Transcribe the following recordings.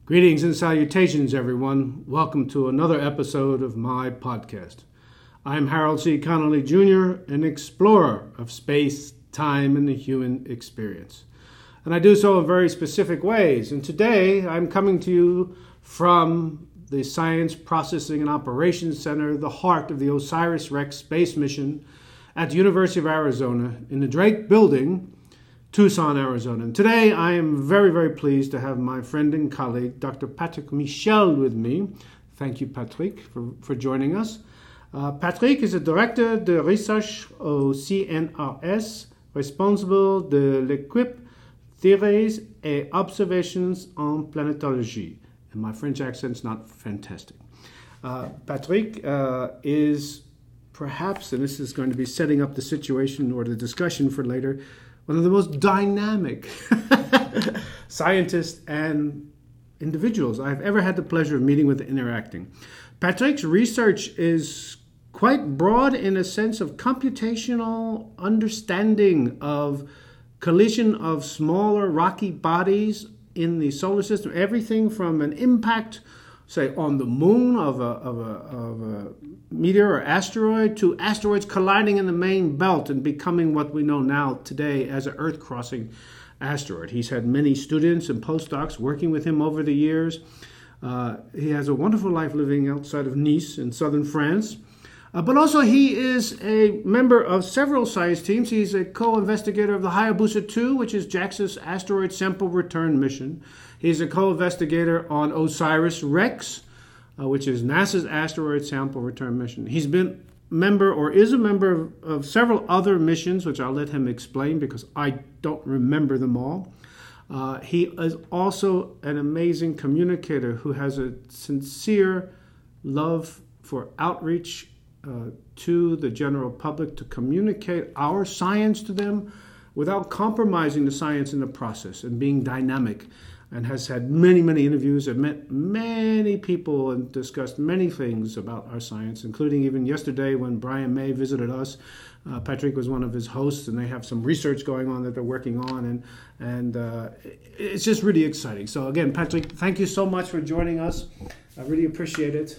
Greetings and salutations, everyone. Welcome to another episode of my podcast. I'm Harold C. Connolly Jr., an explorer of space, time, and the human experience. And I do so in very specific ways. And today I'm coming to you from the Science Processing and Operations Center, the heart of the OSIRIS-REx space mission at the University of Arizona in the Drake Building, Tucson, Arizona. And today I am very, very pleased to have my friend and colleague, Dr. Patrick Michel, with me. Thank you, Patrick, for joining us. Patrick is a director de recherche au CNRS, responsible de l'équipe Theories et Observations en Planetologie. And my French accent's not fantastic. Patrick is perhaps, and this is going to be setting up the situation or the discussion for later, one of the most dynamic scientists and individuals I've ever had the pleasure of meeting with and interacting. Patrick's research is quite broad in a sense of computational understanding of collision of smaller rocky bodies in the solar system. Everything from an impact, say, on the moon of a meteor or asteroid to asteroids colliding in the main belt and becoming what we know now today as an Earth-crossing asteroid. He's had many students and postdocs working with him over the years. He has a wonderful life living outside of Nice in southern France. But also he is a member of several science teams. He's a co-investigator of the Hayabusa 2, which is JAXA's asteroid sample return mission. He's a co-investigator on OSIRIS-REx, which is NASA's asteroid sample return mission. He's been member or is a member of several other missions, which I'll let him explain because I don't remember them all. He is also an amazing communicator who has a sincere love for outreach to the general public, to communicate our science to them without compromising the science in the process, and being dynamic, and has had many, many interviews and met many people and discussed many things about our science, including even yesterday when Brian May visited us. Patrick was one of his hosts, and they have some research going on that they're working on, and it's just really exciting. So again, Patrick, thank you so much for joining us. I really appreciate it.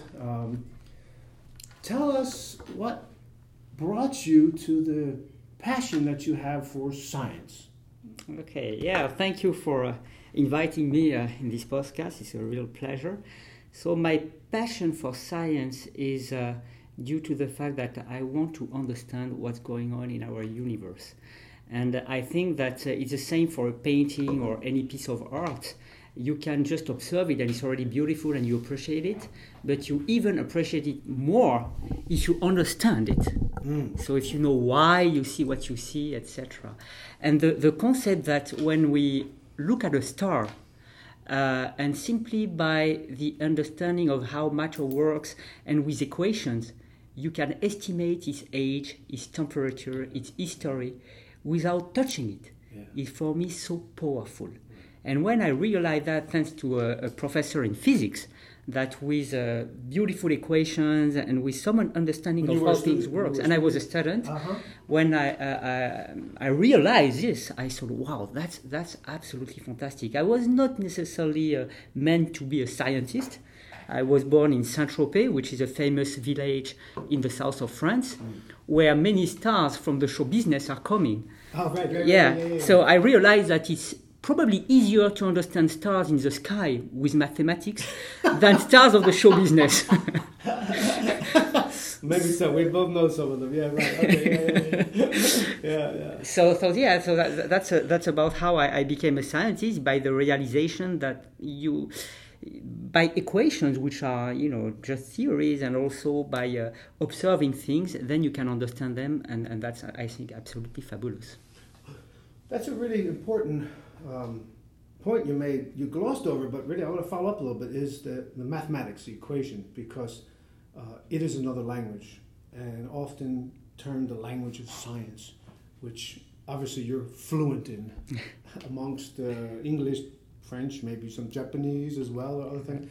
Tell us what brought you to the passion that you have for science. Okay, yeah, thank you for inviting me in this podcast. It's a real pleasure. So my passion for science is due to the fact that I want to understand what's going on in our universe. And I think that it's the same for a painting or any piece of art. You can just observe it and it's already beautiful and you appreciate it, but you even appreciate it more if you understand it. So if you know why you see what you see, etc. And the concept that when we look at a star, and simply by the understanding of how matter works and with equations, you can estimate its age, its temperature, its history without touching it. Is for me so powerful. And when I realized that, thanks to a professor in physics, that with beautiful equations and with some understanding of how things work, and I was a student, when I realized this, I thought, wow, that's absolutely fantastic. I was not necessarily meant to be a scientist. I was born in Saint-Tropez, which is a famous village in the south of France, where many stars from the show business are coming. Oh, right. Yeah. So I realized that it's probably easier to understand stars in the sky with mathematics than stars of the show business. Maybe so. We both know some of them. Yeah, right. Okay. Yeah. So that's about how I became a scientist, by the realization that by equations, which are just theories, and also by observing things, then you can understand them, and that's, I think, absolutely fabulous. That's a really important point you made. You glossed over, but really I want to follow up a little bit, is the mathematics, the equation, because it is another language, and often termed the language of science, which obviously you're fluent in amongst English, French, maybe some Japanese as well, or other things.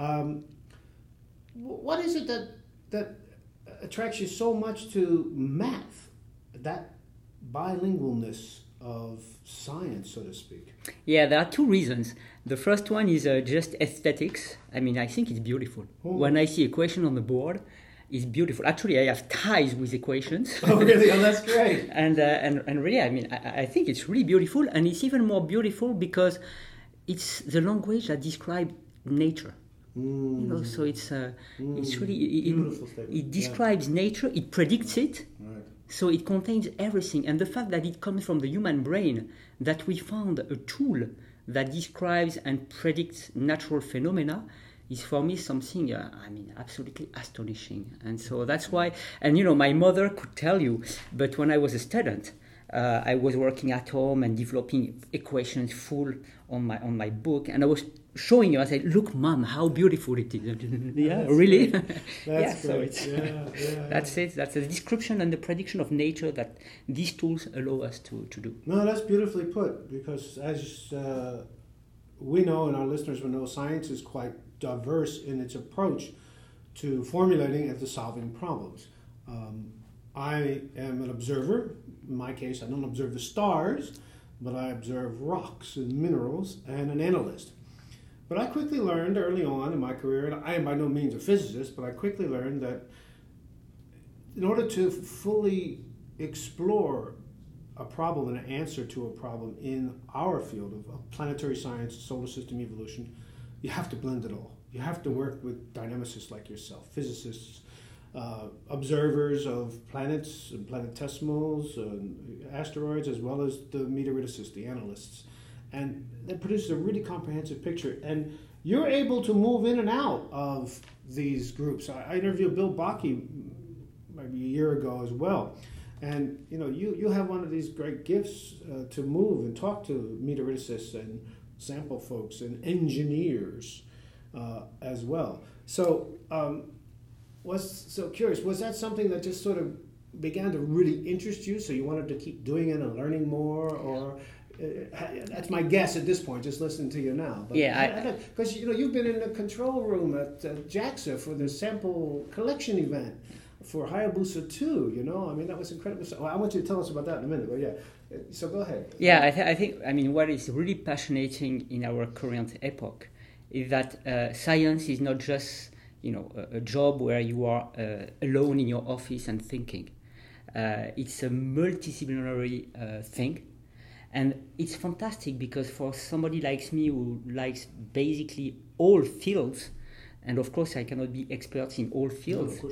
What is it that attracts you so much to math, that bilingualness of science, so to speak? Yeah, there are two reasons. The first one is just aesthetics. I mean, I think it's beautiful. When I see equation on the board, it's beautiful. Actually, I have ties with equations. Oh, really? Oh, that's great. and really, I mean, I think it's really beautiful, and it's even more beautiful because it's the language that describes nature. You know, so it's really it describes nature. It predicts it. Right. So it contains everything, and the fact that it comes from the human brain, that we found a tool that describes and predicts natural phenomena, is for me something, absolutely astonishing. And so that's why, and you know, my mother could tell you, but when I was a student, I was working at home and developing equations full on my book, and I was showing her. I said, "Look, Mom, how beautiful it is." Yeah, that's really. That's so great. it's That's it. That's the description and the prediction of nature that these tools allow us to do. No, that's beautifully put, because as we know and our listeners will know, science is quite diverse in its approach to formulating and to solving problems. I am an observer. In my case, I don't observe the stars, but I observe rocks and minerals, and an analyst. But I quickly learned early on in my career, and I am by no means a physicist, but I quickly learned that in order to fully explore a problem and an answer to a problem in our field of planetary science, solar system evolution, you have to blend it all. You have to work with dynamicists like yourself, physicists, observers of planets and planetesimals, asteroids, as well as the meteoriticists, the analysts. And that produces a really comprehensive picture. And you're able to move in and out of these groups. I interviewed Bill Bakke maybe a year ago as well. And you know, you have one of these great gifts to move and talk to meteoriticists and sample folks and engineers as well. So was so curious, was that something that just sort of began to really interest you, so you wanted to keep doing it and learning more, or that's my guess at this point, just listening to you now. But yeah, because you know, you've been in the control room at JAXA for the sample collection event for Hayabusa 2, you know, I mean, that was incredible. So I want you to tell us about that in a minute, but yeah, so go ahead. Yeah, I think, I mean, what is really passionating in our current epoch is that science is not just, you know, a job where you are alone in your office and thinking. It's a multidisciplinary thing. And it's fantastic because for somebody like me who likes basically all fields, and of course I cannot be expert in all fields,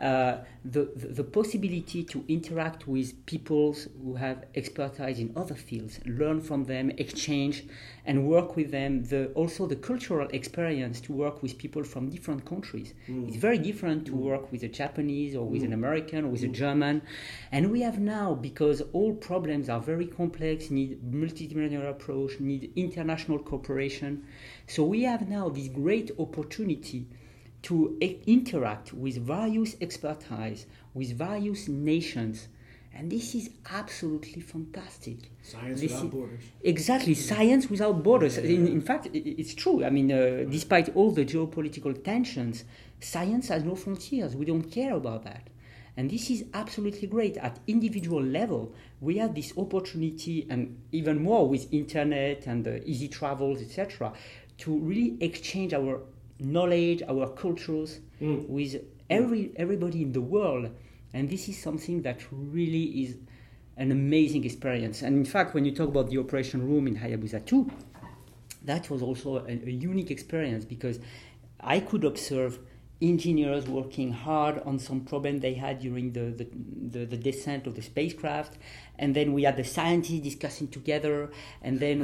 the possibility to interact with people who have expertise in other fields, learn from them, exchange, and work with them, also the cultural experience to work with people from different countries. It's very different to work with a Japanese or with an American or with a German. And we have now, because all problems are very complex, need multidisciplinary approach, need international cooperation, so we have now this great opportunity to interact with various expertise, with various nations. And this is absolutely fantastic. Science without borders. Exactly, science without borders. In fact, it's true. I mean, despite all the geopolitical tensions, science has no frontiers. We don't care about that. And this is absolutely great. At individual level, we have this opportunity, and even more with internet and easy travels, etc., to really exchange our knowledge, our cultures with everybody in the world. And this is something that really is an amazing experience. And in fact, when you talk about the operation room in Hayabusa 2, that was also a unique experience, because I could observe engineers working hard on some problem they had during the descent of the spacecraft, and then we had the scientists discussing together, and then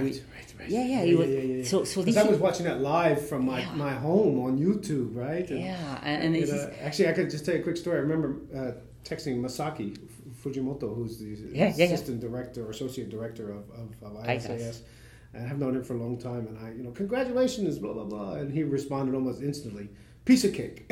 So this I was watching that live from my home on YouTube, right? And actually, I could just tell you a quick story. I remember texting Masaki Fujimoto, who's the assistant director or associate director of ISAS. And I've known him for a long time, and I, congratulations, blah blah blah, and he responded almost instantly. Piece of cake.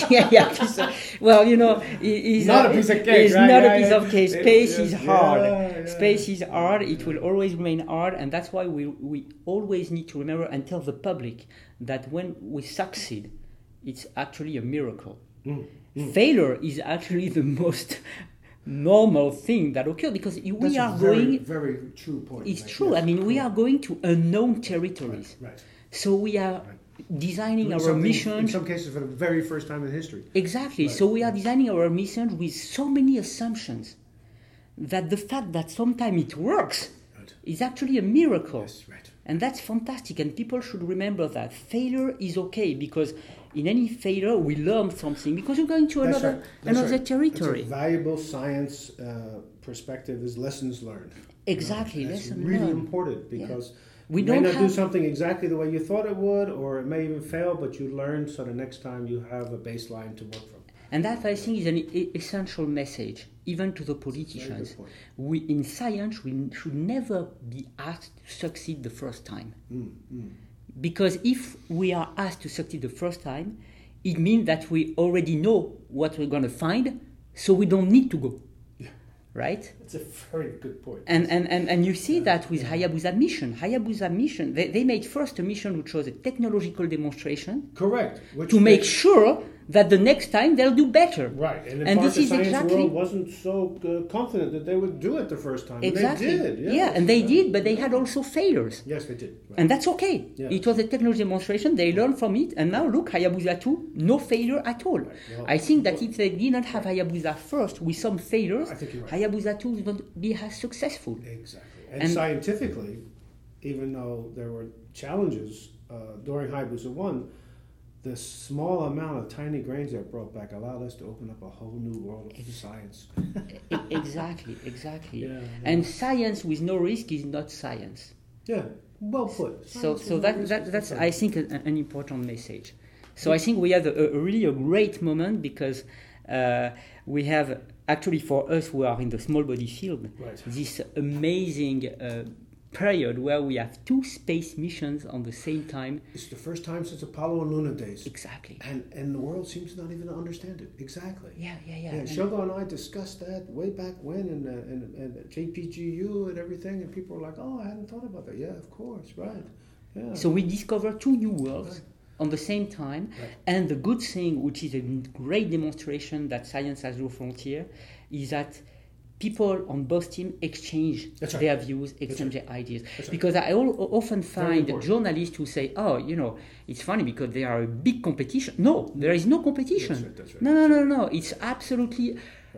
Well, he's not a piece of cake. It's right? not a piece of cake. Space is hard. Yeah. Space is hard. It will always remain hard, and that's why we always need to remember and tell the public that when we succeed, it's actually a miracle. Failure is actually the normal thing that occurs because we are going. Very true point. It's true. I mean, we are going to unknown territories. Right. So we are designing our missions. In some cases, for the very first time in history. Exactly. Right. So we are designing our missions with so many assumptions that the fact that sometimes it works is actually a miracle. Yes, right. And that's fantastic. And people should remember that failure is okay because in any failure we learn something because you're going to another territory. It's a valuable science perspective is lessons learned. Exactly, that's lessons really learned. important because we may not do something exactly the way you thought it would, or it may even fail, but you learn so the next time you have a baseline to work from. And that, I think, is an essential message, even to the politicians. In science, we should never be asked to succeed the first time. Because if we are asked to succeed the first time, it means that we already know what we're going to find, so we don't need to go. Right? That's a very good point. And you see that with Hayabusa mission. Hayabusa mission, they made first a mission which was a technological demonstration. Correct. To make sure that the next time they'll do better. Right. And this is the science world wasn't so confident that they would do it the first time. Exactly. They did. Yes. Yeah, and they did, but they had also failures. Yes, they did. Right. And that's okay. Yeah. It was a technology demonstration. They learned from it. And now look, Hayabusa 2, no failure at all. Right. Well, I think that if they didn't have Hayabusa first with some failures, Hayabusa 2 would be as successful. Exactly. And scientifically, even though there were challenges during Hayabusa 1, the small amount of tiny grains that brought back allowed us to open up a whole new world of science. Exactly. Yeah. And science with no risk is not science. Yeah, well put. So that's I think an important message. So I think we have a really great moment because we have actually for us who are in the small body field this amazing period where we have 2 space missions on the same time. It's the first time since Apollo and Luna days. Exactly. And the world seems not even to understand it. Exactly. Yeah. Shogo and I discussed that way back when in JPGU and everything, and people were like, "Oh, I hadn't thought about that." Yeah, of course, right. Yeah. So we discovered 2 new worlds on the same time, and the good thing, which is a great demonstration that science has no frontier, is that people on both teams exchange their views, exchange their ideas. Because I often find journalists who say, it's funny because they are a big competition. No, there is no competition. That's right. No. It's absolutely,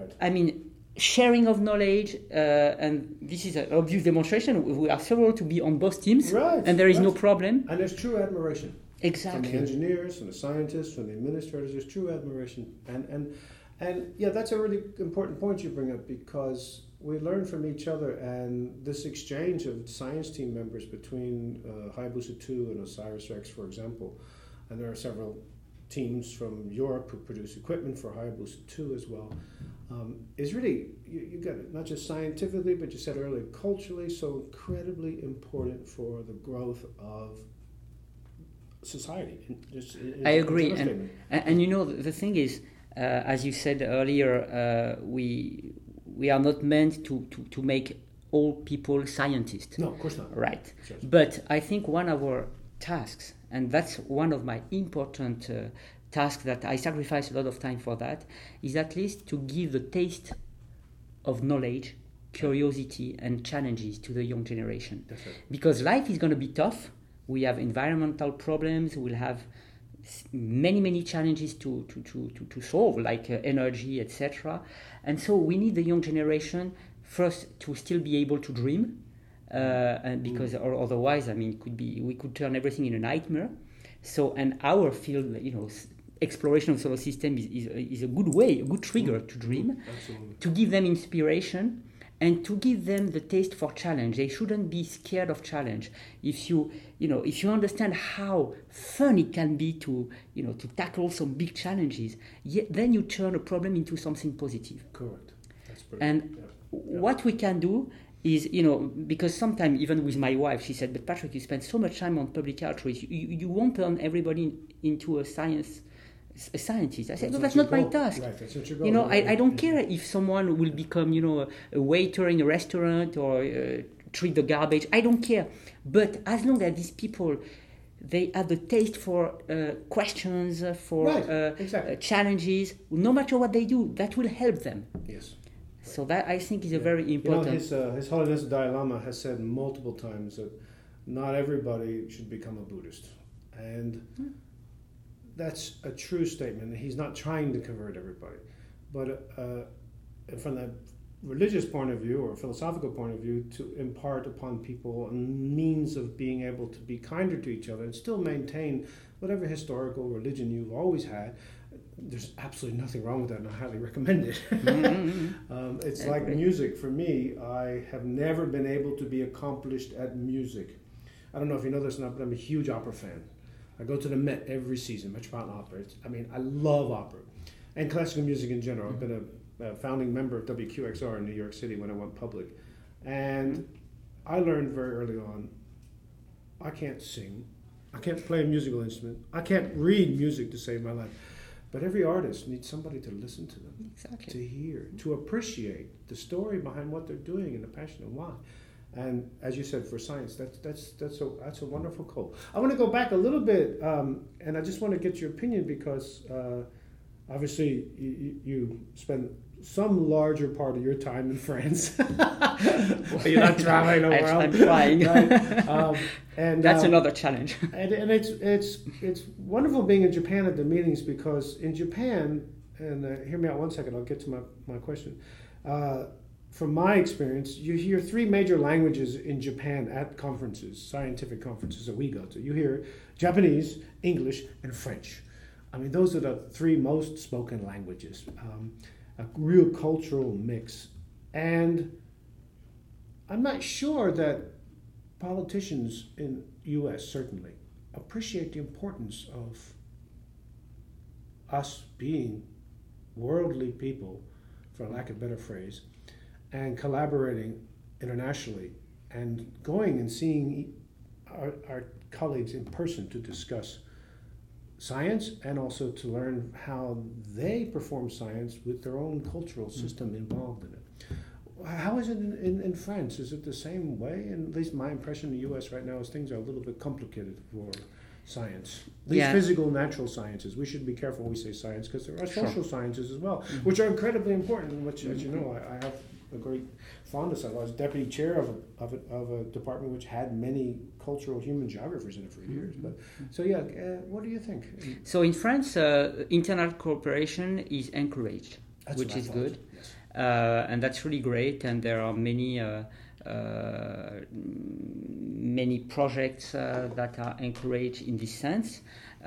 sharing of knowledge, and this is an obvious demonstration. We are several to be on both teams, and there is no problem. And there's true admiration. Exactly. From the engineers, from the scientists, from the administrators, there's true admiration. And yeah, that's a really important point you bring up because we learn from each other, and this exchange of science team members between Hayabusa 2 and OSIRIS-REx, for example, and there are several teams from Europe who produce equipment for Hayabusa 2 as well, is really, you got it, not just scientifically, but you said earlier, culturally, so incredibly important for the growth of society. I agree. And the thing is, as you said earlier, we are not meant to make all people scientists. No, of course not. Right. But I think one of our tasks, and that's one of my important tasks that I sacrifice a lot of time for that, is at least to give the taste of knowledge, curiosity, and challenges to the young generation. That's right. Because life is going to be tough. We have environmental problems. We'll have many challenges to solve, like energy, etc. And so we need the young generation first to still be able to dream, and because or otherwise, we could turn everything in a nightmare. So, and our field, exploration of solar system is a good way, a good trigger to dream, to give them inspiration. And to give them the taste for challenge. They shouldn't be scared of challenge. If you understand how fun it can be to tackle some big challenges, then you turn a problem into something positive. Correct. That's brilliant. And what we can do is, because sometimes even with my wife, she said, "But Patrick, you spend so much time on public outreach. You won't turn everybody into a scientist." I said, no, that's not my task. Right, that's what you're going I don't care if someone will become, a waiter in a restaurant or treat the garbage. I don't care. But as long as these people, they have the taste for questions, for challenges, no matter what they do, that will help them. Yes. So that I think is a very important. His Holiness the Dalai Lama has said multiple times that not everybody should become a Buddhist, and that's a true statement. He's not trying to convert everybody, but from the religious point of view or philosophical point of view, to impart upon people a means of being able to be kinder to each other and still maintain whatever historical religion you've always had. There's absolutely nothing wrong with that, and I highly recommend it. It's like music. For me, I have never been able to be accomplished at music. I don't know if you know this or not, but I'm a huge opera fan. I go to the Met every season, Metropolitan Opera. I love opera and classical music in general. I've been a founding member of WQXR in New York City when I went public. And I learned very early on, I can't sing. I can't play a musical instrument. I can't read music to save my life. But every artist needs somebody to listen to them, exactly. to hear, to appreciate the story behind what they're doing and the passion and why. And as you said, for science, that's a wonderful goal. I want to go back a little bit, and I just want to get your opinion because obviously you spend some larger part of your time in France. You're not traveling around. I'm trying. Right? And that's another challenge. and it's wonderful being in Japan at the meetings, because in Japan, and hear me out one second, I'll get to my question. From my experience, you hear three major languages in Japan at conferences, scientific conferences that we go to. You hear Japanese, English, and French. I mean, those are the three most spoken languages. A real cultural mix. And I'm not sure that politicians in U.S. certainly appreciate the importance of us being worldly people, for lack of a better phrase, and collaborating internationally and going and seeing our colleagues in person to discuss science and also to learn how they perform science with their own cultural system involved in it. How is it in France? Is it the same way? And at least my impression in the U.S. right now is things are a little bit complicated for science. These physical, natural sciences. We should be careful when we say science, because there are social sciences as well, which are incredibly important, and which, as you know, I have a great fondness of. I was deputy chair of a department which had many cultural human geographers in it for years. But so what do you think? So in France, internal cooperation is encouraged, which is good, yes. And that's really great. And there are many projects that are encouraged in this sense.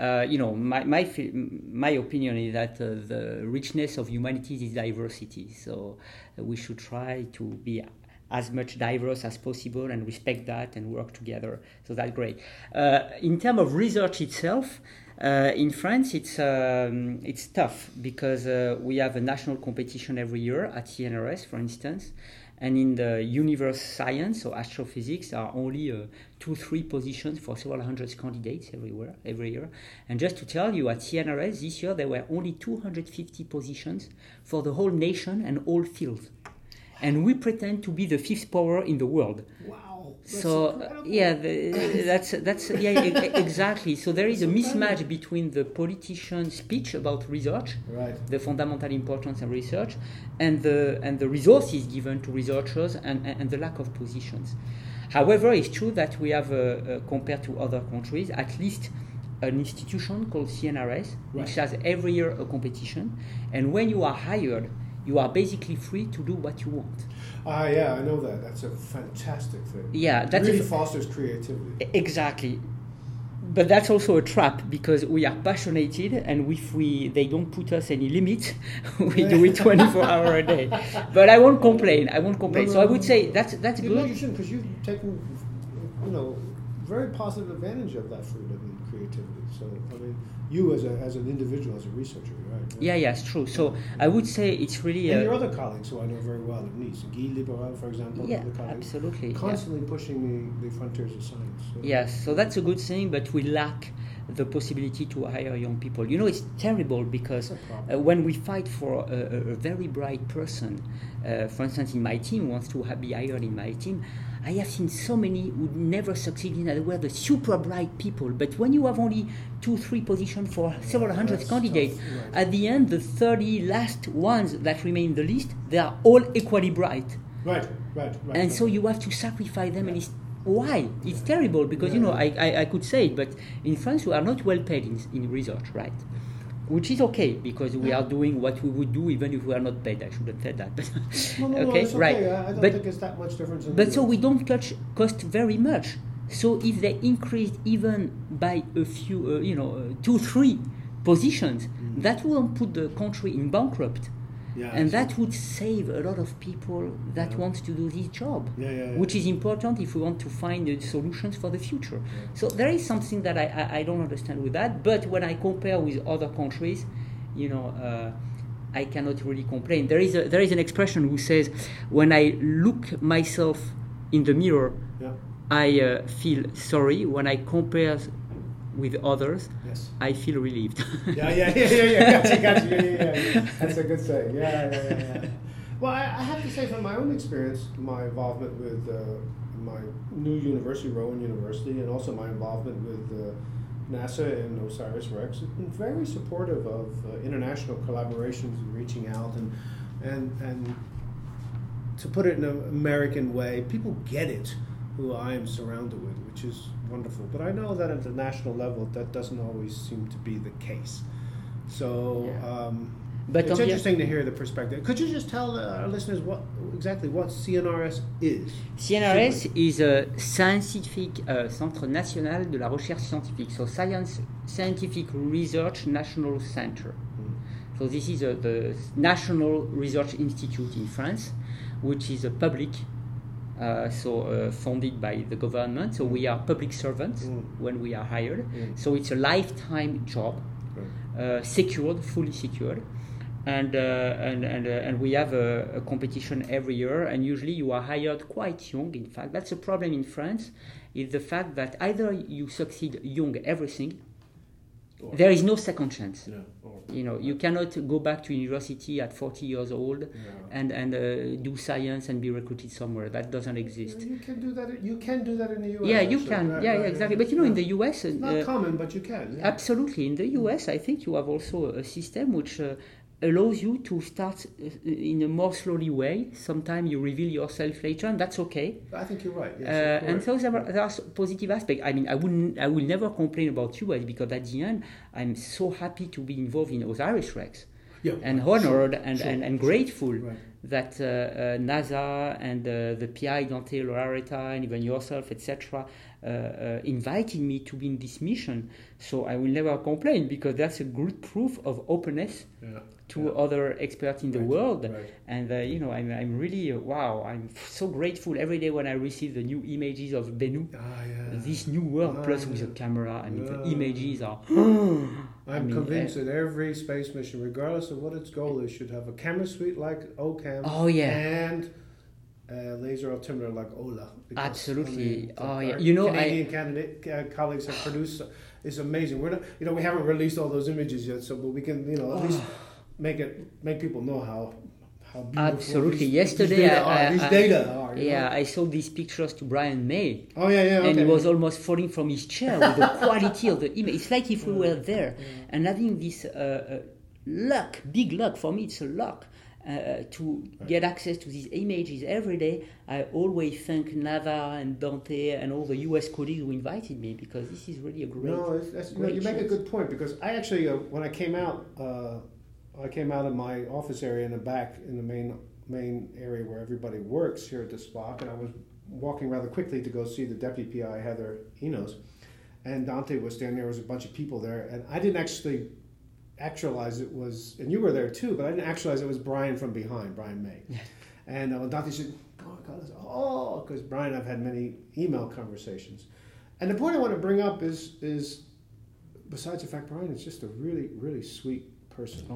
My opinion is that the richness of humanities is diversity. So we should try to be as much diverse as possible and respect that and work together. So that's great. In terms of research itself, in France, it's tough because we have a national competition every year at CNRS, for instance. And in the universe science, so astrophysics, there are only 2-3 positions for several hundred candidates every year. And just to tell you, at CNRS this year, there were only 250 positions for the whole nation and all fields. And we pretend to be the 5th power in the world. Wow. So that's exactly. So there is a mismatch between the politician's speech about research, right, the fundamental importance of research, and the resources given to researchers and the lack of positions. However, it's true that we have, compared to other countries, at least an institution called CNRS, which has every year a competition, and when you are hired, you are basically free to do what you want. I know that. That's a fantastic thing. Yeah, that really fosters creativity. Exactly. But that's also a trap, because we are passionate, and if they don't put us any limit, we do it 24 hours a day. But I won't complain. No, so I would say that's good. No, you shouldn't, because you've taken, very positive advantage of that freedom and creativity. So, I mean, you as an individual, as a researcher, right? Yeah, it's true. So I would say it's really... and your other colleagues who I know very well at Nice, Guy Liberal, for example, yeah, other colleagues, absolutely, constantly pushing the frontiers of science. So. Yes, so that's a good thing, but we lack the possibility to hire young people. It's terrible, because when we fight for a very bright person, for instance, in my team, wants to be hired in my team, I have seen so many who never succeed in that, were the super bright people. But when you have only 2-3 positions for several hundred candidates, right. at the end, the 30 last ones that remain in the list, they are all equally bright. Right. And so you have to sacrifice them, and why? It's terrible, because, I could say it, but in France we are not well paid in research, right? Which is okay, because we are doing what we would do even if we are not paid. I shouldn't say that. But No, okay, it's okay. right. I don't think it's that much difference. But so we don't touch cost very much. So if they increased even by a few, 2-3 positions, that wouldn't put the country in bankrupt. Yeah, and that would save a lot of people that want to do this job, which is important if we want to find solutions for the future. Yeah. So there is something that I don't understand with that, but when I compare with other countries, I cannot really complain. There is an expression who says, when I look myself in the mirror, I feel sorry. When I compare with others, I feel relieved. Yeah. Gotcha. Yeah. That's a good saying. Yeah. Well, I have to say, from my own experience, my involvement with my new university, Rowan University, and also my involvement with NASA and OSIRIS-REx, has been very supportive of international collaborations and reaching out, and to put it in an American way, people get it who I am surrounded with, which is wonderful. But I know that at the national level, that doesn't always seem to be the case. So but it's interesting to hear the perspective. Could you just tell our listeners what CNRS is? CNRS is a scientific Centre National de la Recherche Scientifique, so Scientific Research National Center. So this is the National Research Institute in France, which is a public, funded by the government. So we are public servants when we are hired. So it's a lifetime job, secured, fully secured. And we have a competition every year, and usually you are hired quite young. In fact, that's a problem in France, is the fact that either you succeed young everything, there is no second chance. You cannot go back to university at 40 years old and do science and be recruited somewhere. That doesn't exist. You can do that. You can do that in the U.S. Yeah, you can. Exactly. But in the U.S., it's not common, but you can. Yeah. Absolutely. In the U.S., I think you have also a system which allows you to start in a more slowly way. Sometimes you reveal yourself later, and that's okay. I think you're right. Yes, and so there are positive aspects. I mean, I will never complain about US, because at the end, I'm so happy to be involved in OSIRIS-REx, and honored and grateful that NASA and the PI, Dante Laurareta, and even yourself, etc., invited me to be in this mission. So I will never complain, because that's a good proof of openness to other experts in the world. And I'm really I'm so grateful every day when I receive the new images of Bennu, this new world, plus with a camera. I mean, the images are I'm convinced that every space mission, regardless of what its goal is, should have a camera suite like OCAM and laser altimeter like OLA. Absolutely. Canadian colleagues have produced is amazing. We're not, we haven't released all those images yet, but we can, at least make people know how beautiful. Absolutely. Yesterday, these data are. I saw these pictures to Brian May. And he was almost falling from his chair with the quality of the image. It's like if we were there, and having this big luck, for me it's a luck, to get access to these images every day. I always thank Nava and Dante and all the US colleagues who invited me, because this is really a great. You make a good point, because I actually when I came out of my office area in the back, in the main area where everybody works here at the SPOC, and I was walking rather quickly to go see the deputy PI, Heather Enos, and Dante was standing there. There was a bunch of people there, and I didn't actually actualize it was, and you were there too, but I didn't actualize it was Brian from behind, Brian May. And Dante said, because Brian, I've had many email conversations. And the point I want to bring up is besides the fact Brian is just a really, really sweet person.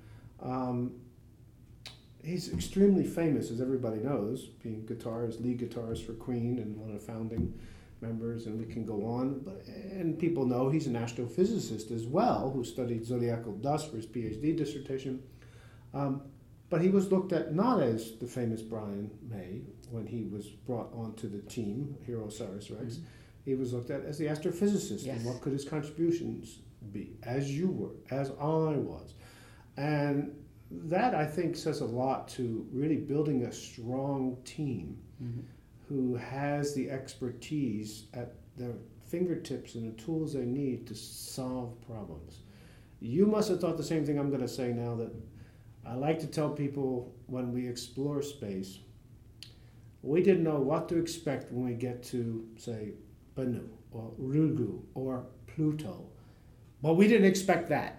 He's extremely famous, as everybody knows, being lead guitarist for Queen and one of the founding members, and we can go on. And people know he's an astrophysicist as well, who studied zodiacal dust for his PhD dissertation. But he was looked at not as the famous Brian May when he was brought onto the team, here OSIRIS-REx. He was looked at as the astrophysicist, Yes. and what could his contributions be, as you were, as I was. And that, I think, says a lot to really building a strong team who has the expertise at their fingertips and the tools they need to solve problems. You must have thought the same thing I'm going to say now, that I like to tell people when we explore space, we didn't know what to expect when we get to, say, Bennu or Ryugu or Pluto, but we didn't expect that.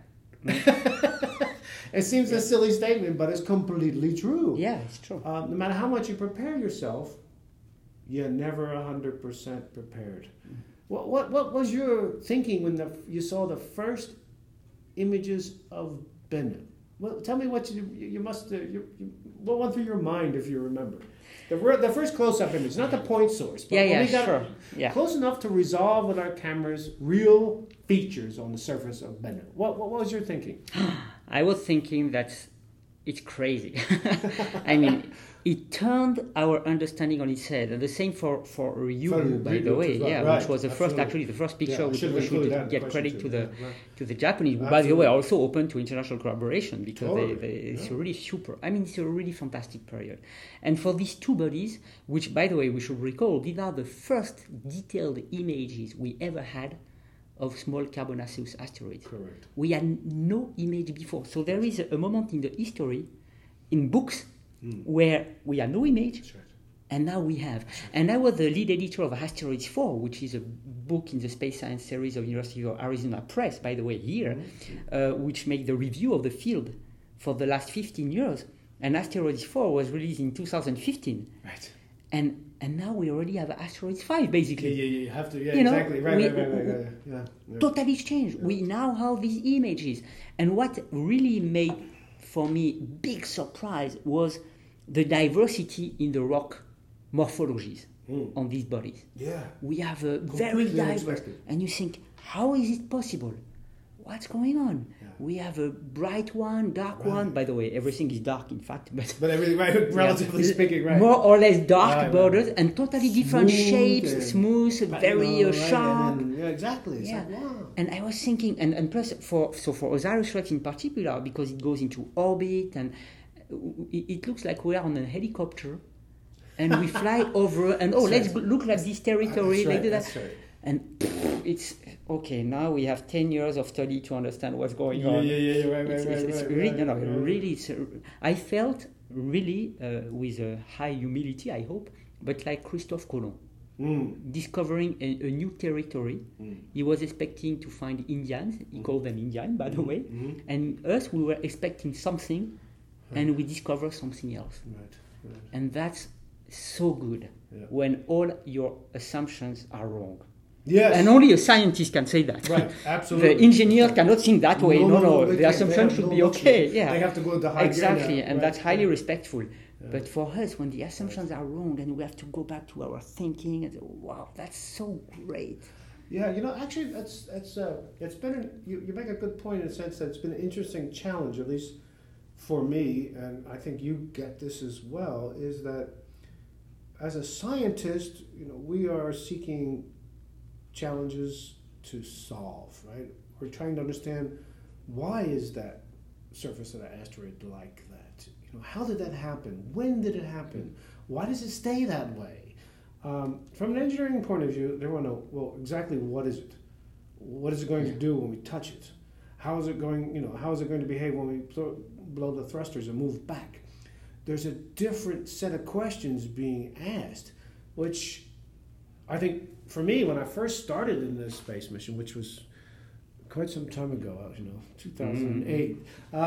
It seems a silly statement, but it's completely true. Yeah, it's true. No matter how much you prepare yourself, you're never 100% prepared. What was your thinking when you saw the first images of Bennu? Well, tell me what you must what went through your mind, if you remember. The first close-up image, not the point source, but when we got sure. Yeah. close enough to resolve with our cameras real features on the surface of Bennu. What was your thinking? I was thinking that it's crazy. I mean, it turned our understanding on its head. And the same for Ryugu, by the way, well. Right. Which was the first, actually, the first picture, which we should get credit to the Japanese, who, by the way, also open to international collaboration, because it's really super. I mean, it's a really fantastic period. And for these two bodies, which, by the way, we should recall, these are the first detailed images we ever had of small carbonaceous asteroids. Correct. We had no image before. So there is a moment in the history, in books, where we had no image, That's right. and now we have. And I was the lead editor of Asteroids 4, which is a book in the space science series of University of Arizona Press, by the way, here, which make the review of the field for the last 15 years. And Asteroids 4 was released in 2015. Right. And now we already have Asteroids 5, basically. Yeah, you have to, You know, exactly. Right. Yeah. Totally changed. We now have these images. And what really made, for me, big surprise was the diversity in the rock morphologies on these bodies. Yeah. We have a very Completely diverse, unexpected. and you think, how is it possible? What's going on? Yeah. We have a bright one, dark one. By the way, everything is dark, in fact, But everything, right, relatively speaking, right. more or less dark Right. borders and totally different Smooth shapes, and smooth, very right, sharp. and then, yeah, exactly. It's Yeah. like, wow. And I was thinking, and plus for OSIRIS-REx in particular, because it goes into orbit, and it looks like we are on a helicopter, and we fly over, and let's look at this territory. That's right, like that. that's right. And it's okay. Now we have 10 years of study to understand what's going Yeah, on. right, It's right. really, right, right. really. I felt really with a high humility, I hope, but like Christophe Colomb. Discovering a new territory. He was expecting to find Indians. He called them Indian, by the way. And us, we were expecting something, and we discovered something else. Right. And that's so good when all your assumptions are wrong. Yes. And only a scientist can say that. Right, absolutely. The engineer cannot think that way. No. they The can't. assumption They have should no be luxury. okay. Yeah. They have to go to high exactly, gear now. and Right. that's highly respectful. But for us, when the assumptions are wrong and we have to go back to our thinking, and say, wow, that's so great. Yeah, actually, it's been you make a good point in the sense that it's been an interesting challenge, at least for me, and I think you get this as well, is that as a scientist, we are seeking challenges to solve, right? We're trying to understand why is that surface of the asteroid like that? How did that happen? When did it happen? Why does it stay that way? From an engineering point of view, they want to know, well, exactly what is it? What is it going to do when we touch it? How is it going to behave when we blow the thrusters and move back? There's a different set of questions being asked, which I think for me, when I first started in this space mission, which was quite some time ago, 2008,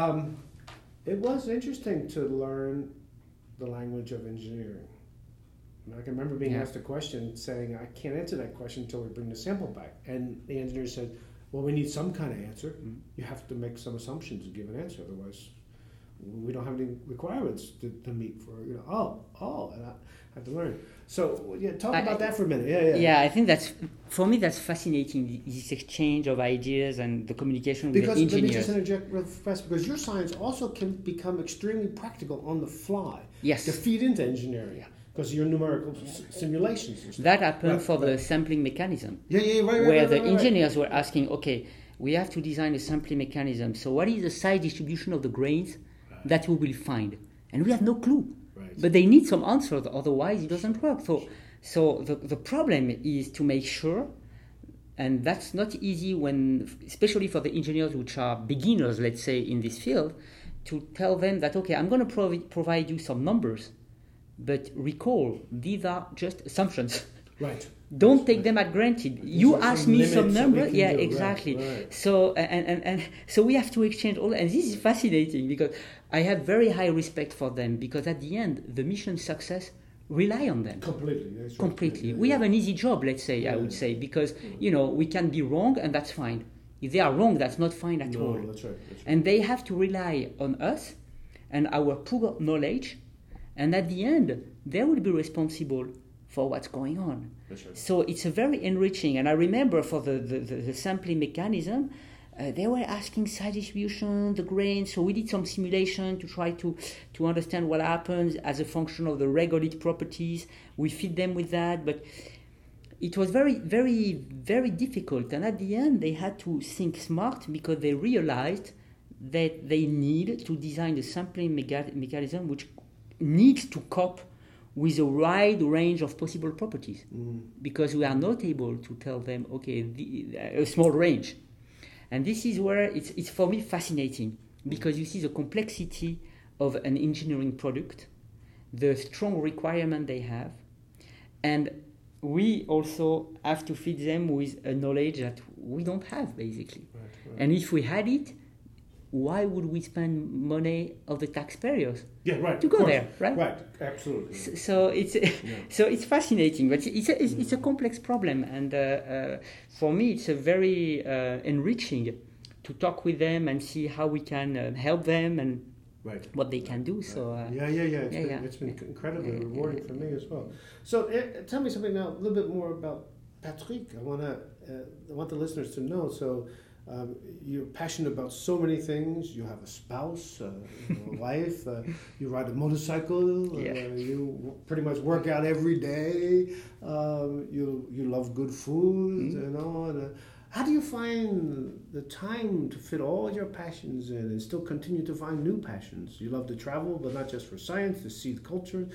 it was interesting to learn the language of engineering. And I can remember being asked a question saying, I can't answer that question until we bring the sample back. And the engineer said, well, we need some kind of answer. You have to make some assumptions to give an answer, otherwise we don't have any requirements to meet for, and I have to learn. So talk about that for a minute. Yeah, I think for me that's fascinating, this exchange of ideas and the communication with the engineers. Let me just interject real fast, because your science also can become extremely practical on the fly. Yes. To feed into engineering. Because your numerical simulations and stuff. That happened the sampling mechanism. Right. Where the engineers were asking, okay, we have to design a sampling mechanism. So what is the size distribution of the grains that we will find? And we have no clue. Right. But they need some answers, otherwise it doesn't work. So the problem is to make sure, and that's not easy especially for the engineers which are beginners, let's say, in this field, to tell them that, okay, I'm going to provide you some numbers, but recall, these are just assumptions. Right. Don't take them at granted. You ask me some number, exactly. Right. So and so we have to exchange all, and this is fascinating because I have very high respect for them, because at the end the mission success rely on them completely. That's right. Completely. We have an easy job, let's say. I would say, because we can be wrong, and that's fine. If they are wrong, that's not fine at all. That's right. And they have to rely on us and our poor knowledge, and at the end they will be responsible for what's going on. That's right. So it's a very enriching, and I remember for the sampling mechanism, they were asking size distribution, the grains, so we did some simulation to try to understand what happens as a function of the regolith properties. We feed them with that, but it was very, very, very difficult, and at the end they had to think smart, because they realized that they need to design a sampling mechanism which needs to cope with a wide range of possible properties, because we are not able to tell them, okay, a small range. And this is where it's for me fascinating, because you see the complexity of an engineering product, the strong requirement they have, and we also have to feed them with a knowledge that we don't have, basically. Right. And if we had it, why would we spend money of the taxpayers to go there, right? Right, absolutely. So it's fascinating, but it's a complex problem, and for me it's a very enriching to talk with them and see how we can help them and what they can do. Right. So it's been incredibly rewarding for me as well. So tell me something now, a little bit more about Patrick. I want the listeners to know. So. You're passionate about so many things. You have a spouse, a wife. You ride a motorcycle. You pretty much work out every day. You love good food, And, how do you find the time to fit all your passions in and still continue to find new passions? You love to travel, but not just for science, to see the culture.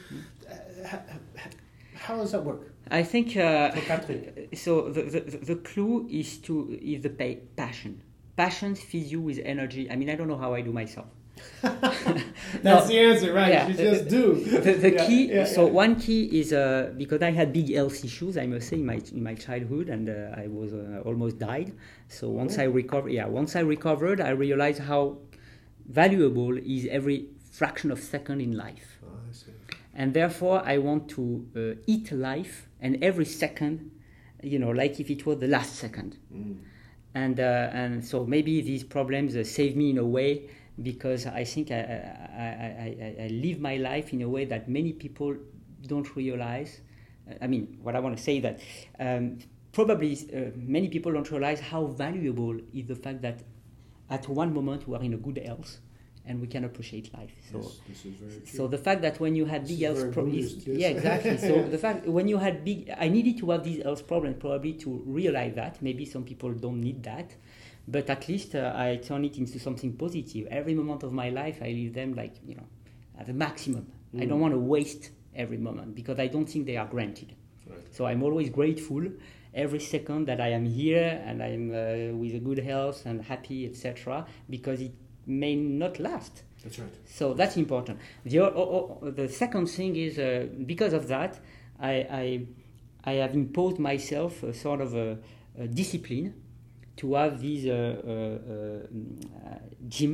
How does that work? I think so. The clue is the passion. Passion fills you with energy. I mean, I don't know how I do myself. That's the answer, right? Yeah, you just do. The key. So one key is because I had big health issues, I must say, in my childhood, and I was almost died. So once I recovered, I realized how valuable is every fraction of second in life. Oh, I see. And therefore, I want to eat life, and every second, like if it was the last second. And so maybe these problems save me in a way, because I think I live my life in a way that many people don't realize. I mean, what I want to say that probably many people don't realize how valuable is the fact that at one moment we are in a good health, and we can appreciate life. So, yes, this is very true. So the fact that when you had big health problems, exactly. So Yeah. the fact when you had I needed to have these health problems probably to realize that. Maybe some people don't need that, but at least I turn it into something positive. Every moment of my life, I live them at the maximum. I don't want to waste every moment, because I don't think they are granted. Right. So I'm always grateful every second that I am here and I'm with a good health and happy, etc. Because it may not last. That's right. So that's important. The second thing is because of that, I have imposed myself a sort of a discipline to have these gym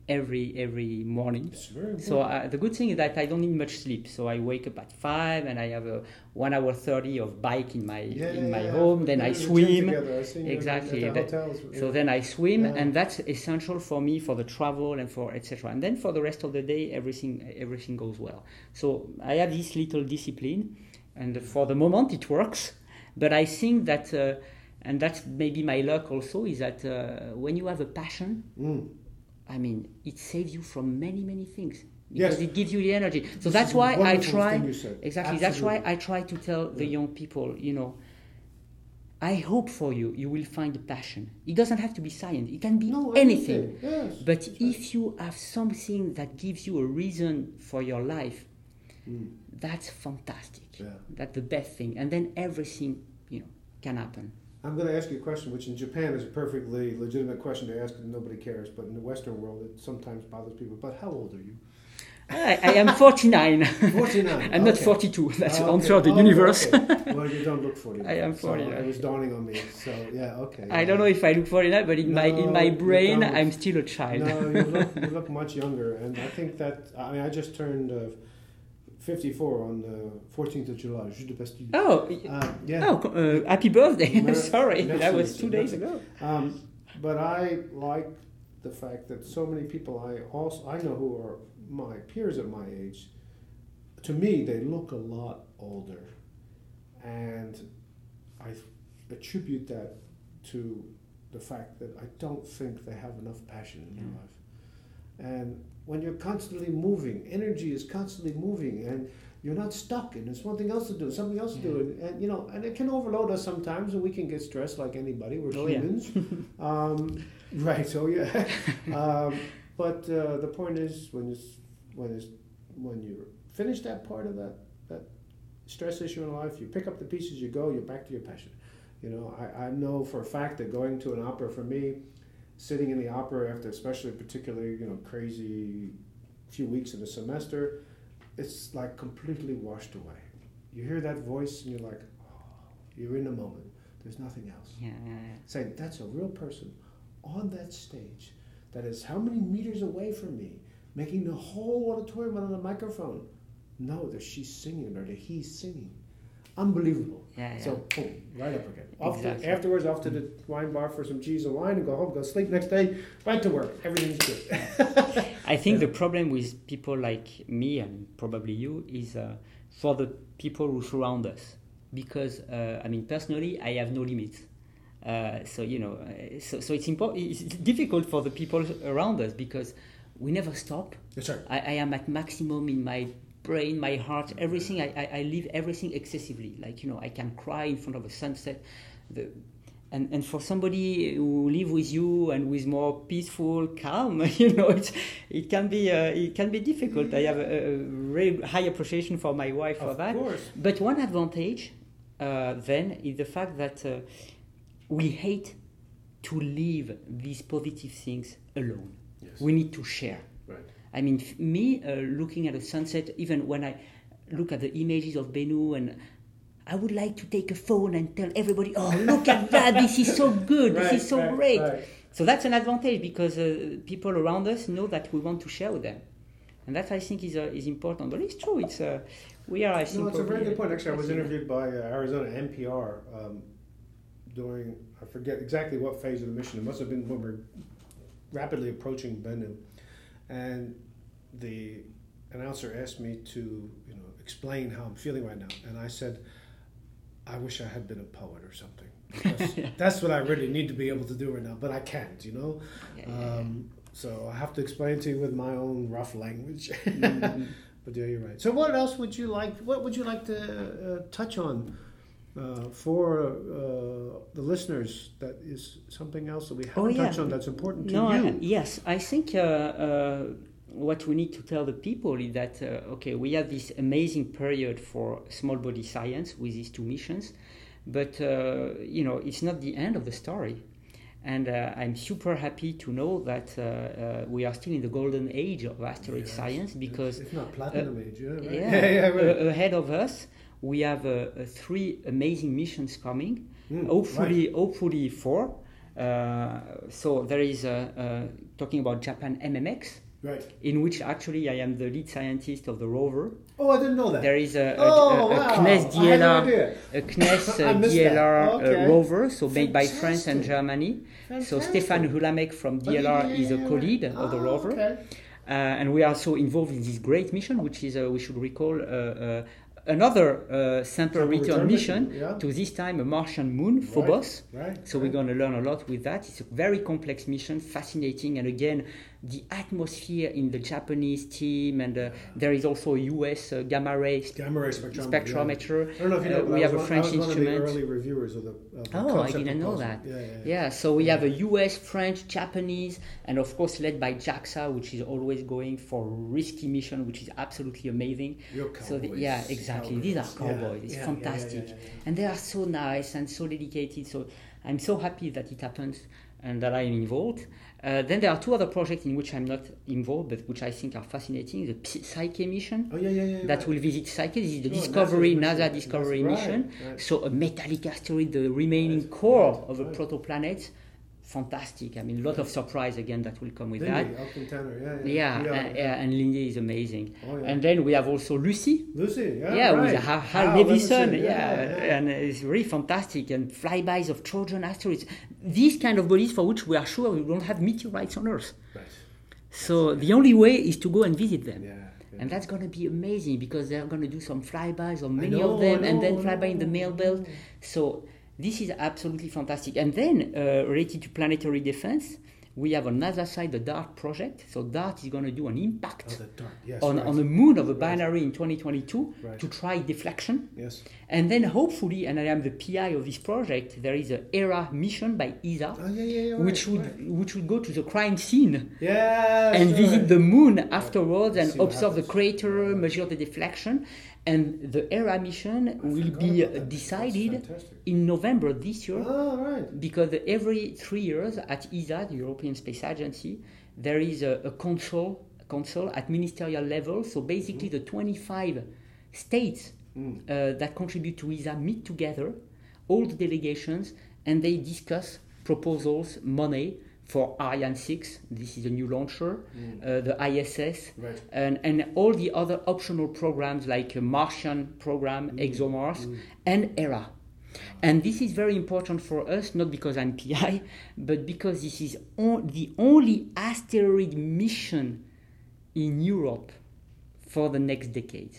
every morning. It's very important. So the good thing is that I don't need much sleep. So I wake up at 5 and I have a 1 hour 30 of bike in my home. Then I swim. Exactly. So then I swim, and that's essential for me for the travel and for etc. And then for the rest of the day, everything goes well. So I have this little discipline, and for the moment it works. But I think that, and that's maybe my luck also, is that when you have a passion. I mean, it saves you from many things because it gives you the energy. So that's why I try. Exactly. Absolutely. That's why I try to tell the young people, I hope for you, you will find a passion. It doesn't have to be science. It can be anything. Yes, but if you have something that gives you a reason for your life, that's fantastic. Yeah. That's the best thing. And then everything, can happen. I'm going to ask you a question, which in Japan is a perfectly legitimate question to ask, and nobody cares. But in the Western world, it sometimes bothers people. But how old are you? I am 49. 49. I'm not 42. That's answer the universe. Okay. Well, you don't look 49. I am 49. So it was dawning on me. So yeah, okay. I don't know if I look 49, but in my brain, I'm still a child. No, you look much younger, and I think that I just turned 54 on the 14th of July. Juste de Bastille. Oh, yeah. Oh, happy birthday. Sorry, that was 2 days ago. But I like the fact that so many people I know who are my peers at my age, to me, they look a lot older. And I attribute that to the fact that I don't think they have enough passion in their life. And when you're constantly moving, energy is constantly moving, and you're not stuck, and there's something else to do, and it can overload us sometimes, and we can get stressed like anybody. We're humans. Right, so yeah. But the point is, when you finish that part of that stress issue in life, you pick up the pieces, you go, you're back to your passion. I know for a fact that going to an opera for me, sitting in the opera after especially particularly crazy few weeks in the semester, it's like completely washed away. You hear that voice and you're like, you're in the moment. There's nothing else. Yeah. Saying that's a real person on that stage that is how many meters away from me, making the whole auditorium on a microphone. No, that she's singing or that he's singing. Unbelievable. Yeah. So, boom, right up again. Exactly. Afterwards, off to the wine bar for some cheese and wine and go home, go sleep next day, right to work. Everything's good. I think the problem with people like me and probably you is for the people who surround us. Because, personally, I have no limits. So it's important. It's difficult for the people around us because we never stop. That's right. I am at maximum in my brain, my heart, everything. I live everything excessively. I can cry in front of a sunset. And for somebody who live with you and with more peaceful, calm, it can be difficult. I have a very high appreciation for my wife for that. Of course. But one advantage then is the fact that we hate to leave these positive things alone. Yes. We need to share. Right. Looking at a sunset, even when I look at the images of Benu, and I would like to take a phone and tell everybody, oh, look at that, this is so good, this is so great. Right. So that's an advantage because people around us know that we want to share with them. And that, I think, is important. But it's true, it's a very good point. Actually, I was interviewed by Arizona NPR during, I forget exactly what phase of the mission. It must have been when we're rapidly approaching Benu. And the announcer asked me to, explain how I'm feeling right now. And I said, I wish I had been a poet or something. Because that's what I really need to be able to do right now. But I can't, So I have to explain to you with my own rough language. Mm-hmm. But yeah, you're right. So what else would you like to touch on for the listeners? That is something else that we haven't touched on that's important to you. Yes, I think what we need to tell the people is that, we have this amazing period for small body science with these 2 missions, but, it's not the end of the story. And I'm super happy to know that we are still in the golden age of asteroid science because... If not platinum age, right? Right. Ahead of us, we have 3 amazing missions coming, hopefully 4. So there is talking about Japan MMX, Right. in which actually I am the lead scientist of the rover. Oh, I didn't know that. There is a wow. CNES I had no DLR, idea. a CNES I missed DLR that. Okay. rover, so made by France and Fantastic. Germany. So Fantastic. Stefan Hulamek from DLR is a co-lead of the rover. Okay. And we are also involved in this great mission, which is, we should recall, another sample return mission, yeah. to this time a Martian moon, Phobos. Right. So we're going to learn a lot with that. It's a very complex mission, fascinating, and again, the atmosphere in the Japanese team, and there is also a US gamma ray spectrometer. I don't know if you know, we have a French I was instrument. one of the early reviewers of the Oh, I concept didn't know proposal. that. Yeah. So we have a US, French, Japanese, and of course led by JAXA, which is always going for risky mission, which is absolutely amazing. You're cowboys. So exactly. These are cowboys. It's fantastic, yeah. and they are so nice and so dedicated. So I'm so happy that it happens and that I am involved. Then there are two other projects in which I'm not involved, but which I think are fascinating. The Psyche mission. Oh, yeah. That will visit Psyche. This is the Sure, NASA Discovery mission. Right. So a metallic asteroid, the remaining core of a protoplanet. Fantastic. I mean, a lot of surprise again that will come with Lindy, that. Elton Tanner, And Lindy is amazing. Oh, yeah. And then we have also Lucy. Lucy, With Hal Levison. Yeah. And it's really fantastic. And flybys of Trojan asteroids. These kind of bodies for which we are sure we don't have meteorites on Earth. Right. So the only way is to go and visit them. Yeah. And that's going to be amazing because they're going to do some flybys on many of them and then flyby in the mail belt. So this is absolutely fantastic. And then related to planetary defense, we have on NASA side the DART project. So DART is going to do an impact on the moon of a binary in 2022 to try deflection. Yes. And then hopefully, and I am the PI of this project, there is an ERA mission by ESA, which would go to the crime scene and visit the moon afterwards and observe the crater, measure the deflection. And the ERA mission will be decided in November this year, because every 3 years at ESA, the European Space Agency, there is a council at ministerial level. So basically the 25 states that contribute to ESA meet together, all the delegations, and they discuss proposals, money, for Ariane 6, this is a new launcher, the ISS, and all the other optional programs like a Martian program, ExoMars, and ERA. And this is very important for us, not because I'm PI, but because this is the only asteroid mission in Europe for the next decade.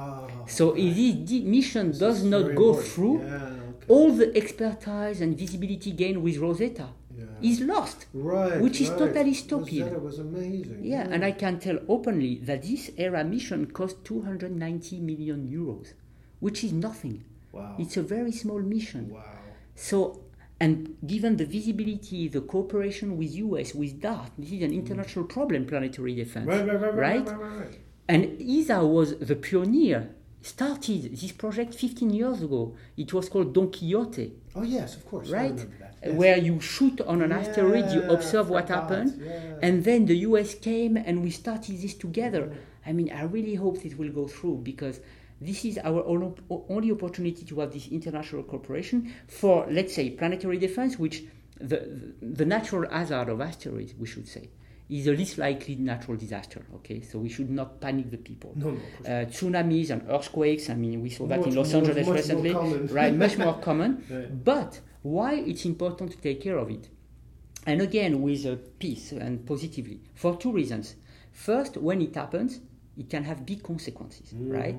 So if this mission does not go through, all the expertise and visibility gained with Rosetta is lost, which is totally stupid. Rosetta was amazing. And I can tell openly that this ERA mission cost 290 million euros, which is nothing. Wow. It's a very small mission. Wow. So, and given the visibility, the cooperation with US, with DART, this is an international problem, planetary defense. Right? And ESA was the pioneer, started this project 15 years ago. It was called Don Quixote. Oh, yes, of course. Right? I remember that. Yes. Where you shoot on an asteroid, you observe what happened, and then the US came and we started this together. I mean, I really hope it will go through, because this is our only opportunity to have this international cooperation for, let's say, planetary defense, which the natural hazard of asteroids, we should say, is the least likely natural disaster. Okay, so we should not panic the people. No, tsunamis and earthquakes. I mean, we saw that in Los Angeles recently, much more common. But why it's important to take care of it, and again with peace and positively, for two reasons. First, when it happens, it can have big consequences, right?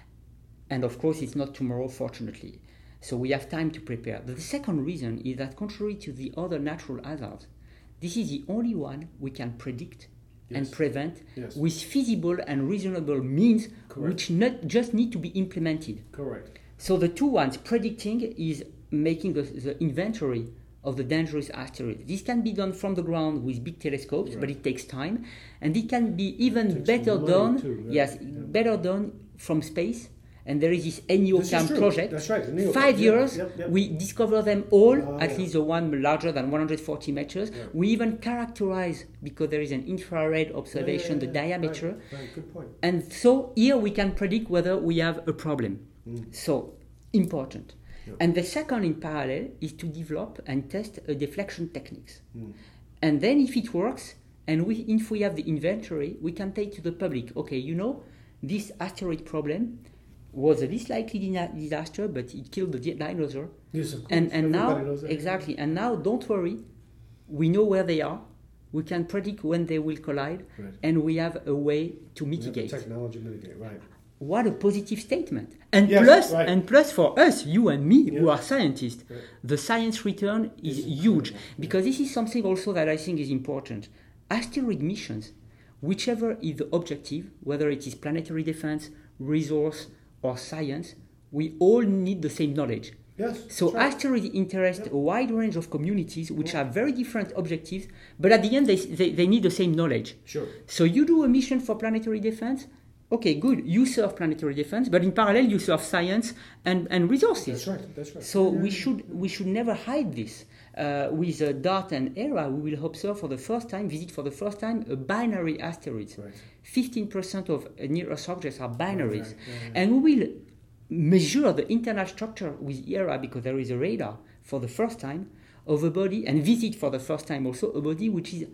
And of course, it's not tomorrow, fortunately. So we have time to prepare. But the second reason is that, contrary to the other natural hazards, this is the only one we can predict and prevent with feasible and reasonable means, which not just need to be implemented. Correct. So the two ones, predicting is making the inventory of the dangerous asteroids. This can be done from the ground with big telescopes, but it takes time. And it can be even better done, better done from space. And there is this NEOCAM project. That's right. 5 years, we discover them all, at least the one larger than 140 meters. We even characterize, because there is an infrared observation, the diameter. Right. Good point. And so here we can predict whether we have a problem. So, important. And the second in parallel is to develop and test deflection techniques. And then if it works, and if we have the inventory, we can take to the public, okay, this asteroid problem was a least likely disaster, but it killed the dinosaur. Yes, of course. And now, knows that. exactly, and now don't worry, we know where they are, we can predict when they will collide, Right. and we have a way to We have the mitigate. technology mitigate, right. What a positive statement. And Yes, plus, right. and plus for us, you and me, who Yeah. are scientists, Right. the science return is It's huge. incredible. Because this is something also that I think is important. Asteroid missions, whichever is the objective, whether it is planetary defense, resource, or science, we all need the same knowledge. Yes. So that's right. asteroids interest Yep. a wide range of communities which have very different objectives, but at the end they need the same knowledge. Sure. So you do a mission for planetary defense, okay, good, you serve planetary defense, but in parallel you serve science and resources. That's right. That's right. So we should near hide this. With DART and ERA, we will observe visit for the first time a binary asteroids. Right. 15% of near-Earth objects are binaries. Right. And we will measure the internal structure with ERA, because there is a radar for the first time, of a body, and visit for the first time also a body which is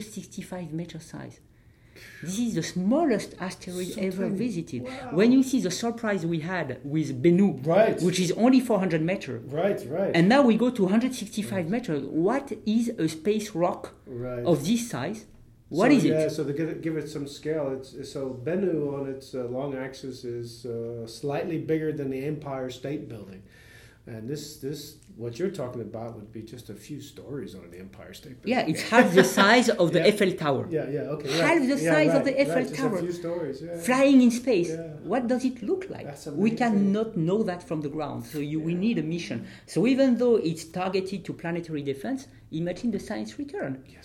165 meter size. This is the smallest asteroid So ever tiny. visited. Wow. When you see the surprise we had with Bennu, Right. which is only 400 meters, Right. and now we go to 165 meters, what is a space rock Right. of this size? What is it? Yeah, so to give it some scale, so Bennu on its long axis is slightly bigger than the Empire State Building, and this what you're talking about would be just a few stories on the Empire State Building. Yeah, it's half the size of the Yeah. Eiffel Tower. Yeah, okay. Half right. the size of the Eiffel Just Tower. a few stories, yeah. Flying in space. Yeah. What does it look like? That's We amazing. cannot know that from the ground. So we need a mission. So even though it's targeted to planetary defense, imagine the science return. Yes.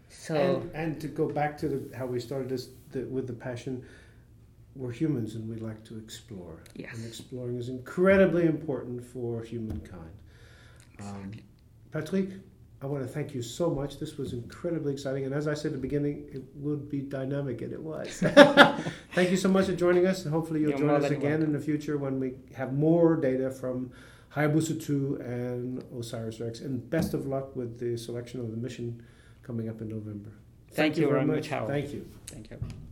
So And to go back to how we started this with the passion, we're humans and we like to explore. Yes. And exploring is incredibly important for humankind. Patrick, I want to thank you so much. This was incredibly exciting. And as I said at the beginning, it would be dynamic, and it was. Thank you so much for joining us. And hopefully you'll You're join more us than again welcome. in the future when we have more data from Hayabusa 2 and OSIRIS-REx. And best of luck with the selection of the mission coming up in November. Thank you very much, Harold. Thank you. Thank you.